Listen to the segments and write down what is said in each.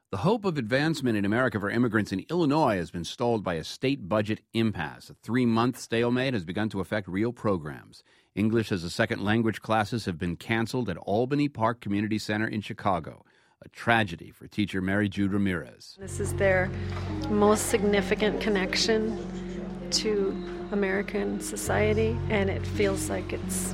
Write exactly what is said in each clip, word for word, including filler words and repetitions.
The hope of advancement in America for immigrants in Illinois has been stalled by a state budget impasse. A three-month stalemate has begun to affect real programs. English as a second language classes have been canceled at Albany Park Community Center in Chicago. A tragedy for teacher Mary Jude Ramirez. This is their most significant connection to American society, and it feels like it's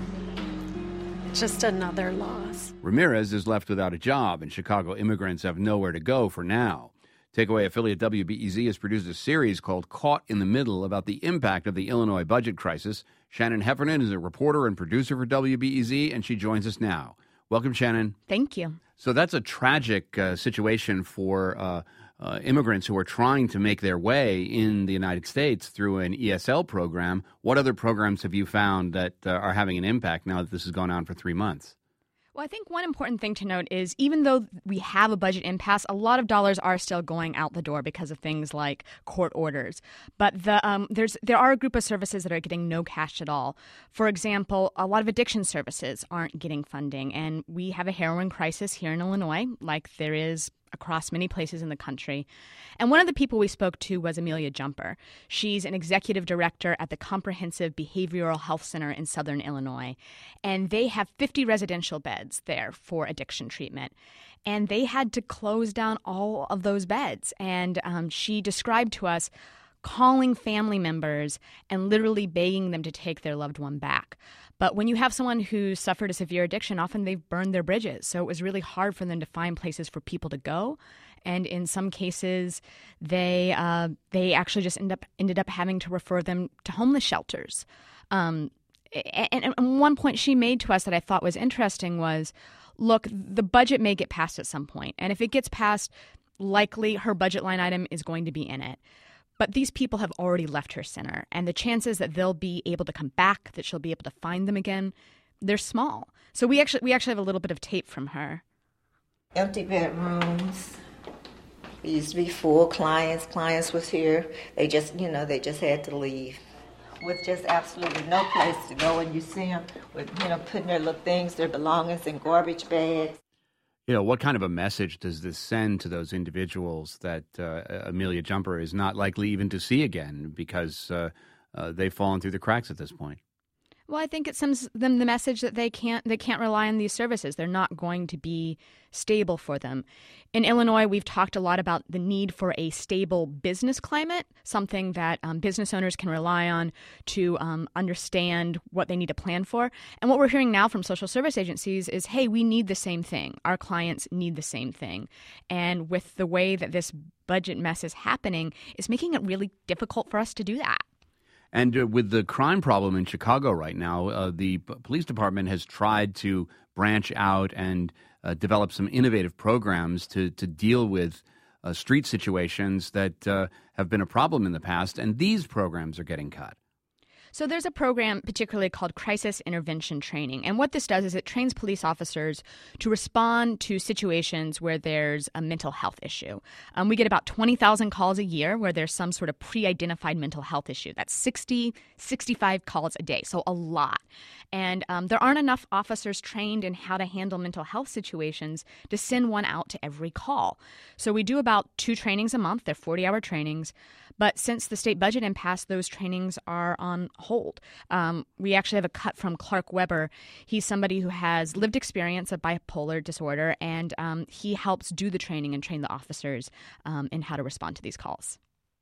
just another loss. Ramirez is left without a job, and Chicago immigrants have nowhere to go for now. Takeaway affiliate W B E Z has produced a series called Caught in the Middle about the impact of the Illinois budget crisis. Shannon Heffernan is a reporter and producer for W B E Z, and she joins us now. Welcome, Shannon. Thank you. So that's a tragic uh, situation for uh, uh, immigrants who are trying to make their way in the United States through an E S L program. What other programs have you found that uh, are having an impact now that this has gone on for three months? Well, I think one important thing to note is even though we have a budget impasse, a lot of dollars are still going out the door because of things like court orders. But the um, there's there are a group of services that are getting no cash at all. For example, a lot of addiction services aren't getting funding, and we have a heroin crisis here in Illinois, like there is across many places in the country. And one of the people we spoke to was Amelia Jumper. She's an executive director at the Comprehensive Behavioral Health Center in Southern Illinois. And they have fifty residential beds there for addiction treatment. And they had to close down all of those beds. And um, she described to us calling family members and literally begging them to take their loved one back. But when you have someone who suffered a severe addiction, often they've burned their bridges. So it was really hard for them to find places for people to go. And in some cases, they uh, they actually just end up ended up having to refer them to homeless shelters. Um, and, and one point she made to us that I thought was interesting was, look, the budget may get passed at some point. And if it gets passed, likely her budget line item is going to be in it. But these people have already left her center, and the chances that they'll be able to come back, that she'll be able to find them again, they're small. So we actually we actually have a little bit of tape from her. Empty bedrooms. It used to be full clients. Clients was here. They just, you know, they just had to leave with just absolutely no place to go. And you see them with, you know, putting their little things, their belongings in garbage bags. You know, what kind of a message does this send to those individuals that uh, Amelia Jumper is not likely even to see again because uh, uh, they've fallen through the cracks at this point? Well, I think it sends them the message that they can't they can't rely on these services. They're not going to be stable for them. In Illinois, we've talked a lot about the need for a stable business climate, something that um, business owners can rely on to um, understand what they need to plan for. And what we're hearing now from social service agencies is, hey, we need the same thing. Our clients need the same thing. And with the way that this budget mess is happening, it's making it really difficult for us to do that. And uh, with the crime problem in Chicago right now, uh, the p- police department has tried to branch out and uh, develop some innovative programs to, to deal with uh, street situations that uh, have been a problem in the past. And these programs are getting cut. So there's a program particularly called Crisis Intervention Training. And what this does is it trains police officers to respond to situations where there's a mental health issue. Um, we get about twenty thousand calls a year where there's some sort of pre-identified mental health issue. That's sixty, sixty-five calls a day, so a lot. And um, there aren't enough officers trained in how to handle mental health situations to send one out to every call. So we do about two trainings a month. They're forty-hour trainings. But since the state budget impasse, those trainings are on hold. Um, we actually have a cut from Clark Weber. He's somebody who has lived experience of bipolar disorder, and um, he helps do the training and train the officers um, in how to respond to these calls.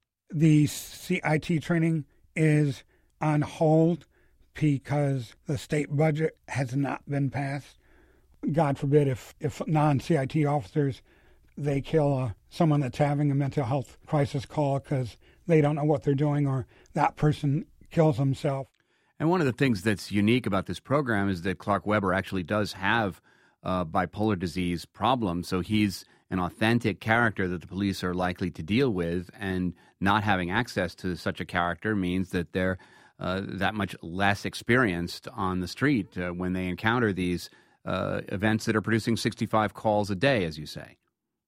The C I T training is on hold because the state budget has not been passed. God forbid if, if non-C I T officers, they kill uh, someone that's having a mental health crisis call because they don't know what they're doing, or that person kills himself. And one of the things that's unique about this program is that Clark Weber actually does have a bipolar disease problem. So he's an authentic character that the police are likely to deal with, and not having access to such a character means that they're uh, that much less experienced on the street uh, when they encounter these uh, events that are producing sixty-five calls a day, as you say.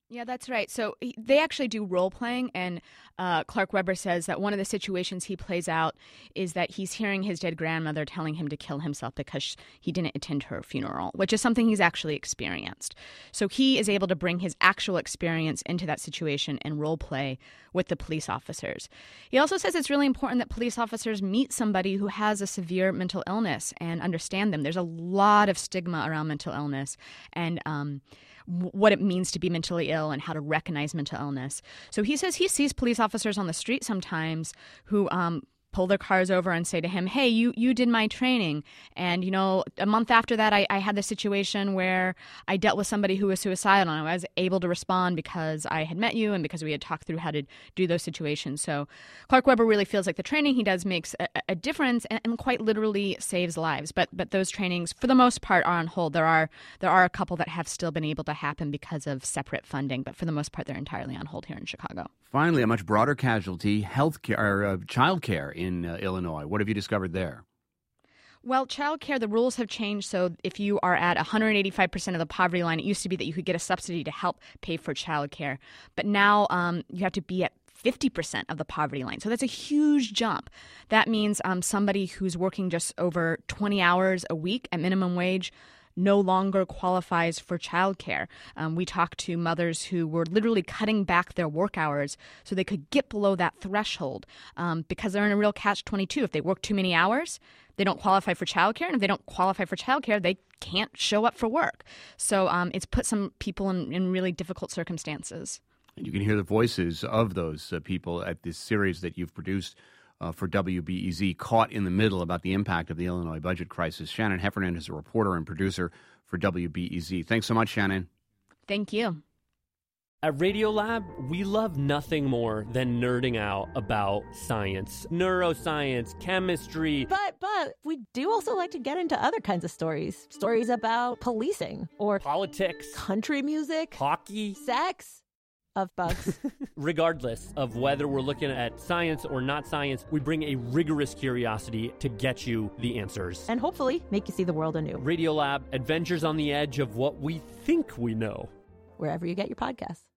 Yeah, that's right. So he, they actually do role playing, and uh, Clark Webber says that one of the situations he plays out is that he's hearing his dead grandmother telling him to kill himself because he didn't attend her funeral, which is something he's actually experienced. So he is able to bring his actual experience into that situation and role play with the police officers. He also says it's really important that police officers meet somebody who has a severe mental illness and understand them. There's a lot of stigma around mental illness, and um, what it means to be mentally ill and how to recognize mental illness. So he says he sees police officers on the street sometimes who um, pull their cars over and say to him, hey, you you did my training. And, you know, a month after that, I, I had this situation where I dealt with somebody who was suicidal, and I was able to respond because I had met you and because we had talked through how to do those situations. So Clark Webber really feels like the training he does makes a, a difference and, and quite literally saves lives. But but those trainings, for the most part, are on hold. There are there are a couple that have still been able to happen because of separate funding, but for the most part, they're entirely on hold here in Chicago. Finally, a much broader casualty, health care, uh, child care in uh, Illinois. What have you discovered there? Well, child care, the rules have changed. So if you are at one hundred eighty-five percent of the poverty line, it used to be that you could get a subsidy to help pay for child care. But now um, you have to be at fifty percent of the poverty line. So that's a huge jump. That means um, somebody who's working just over twenty hours a week at minimum wage no longer qualifies for childcare. Um, we talked to mothers who were literally cutting back their work hours so they could get below that threshold um, because they're in a real catch twenty-two. If they work too many hours, they don't qualify for childcare, and if they don't qualify for childcare, they can't show up for work. So um, it's put some people in, in really difficult circumstances. And you can hear the voices of those uh, people at this series that you've produced Uh, for W B E Z, Caught in the Middle, about the impact of the Illinois budget crisis. Shannon Heffernan is a reporter and producer for W B E Z. Thanks so much, Shannon. Thank you. At Radiolab, we love nothing more than nerding out about science, neuroscience, chemistry. But, but, we do also like to get into other kinds of stories. Stories about policing or politics, country music, hockey, sex. Of bugs. Regardless of whether we're looking at science or not science, we bring a rigorous curiosity to get you the answers. And hopefully make you see the world anew. Radiolab, adventures on the edge of what we think we know. Wherever you get your podcasts.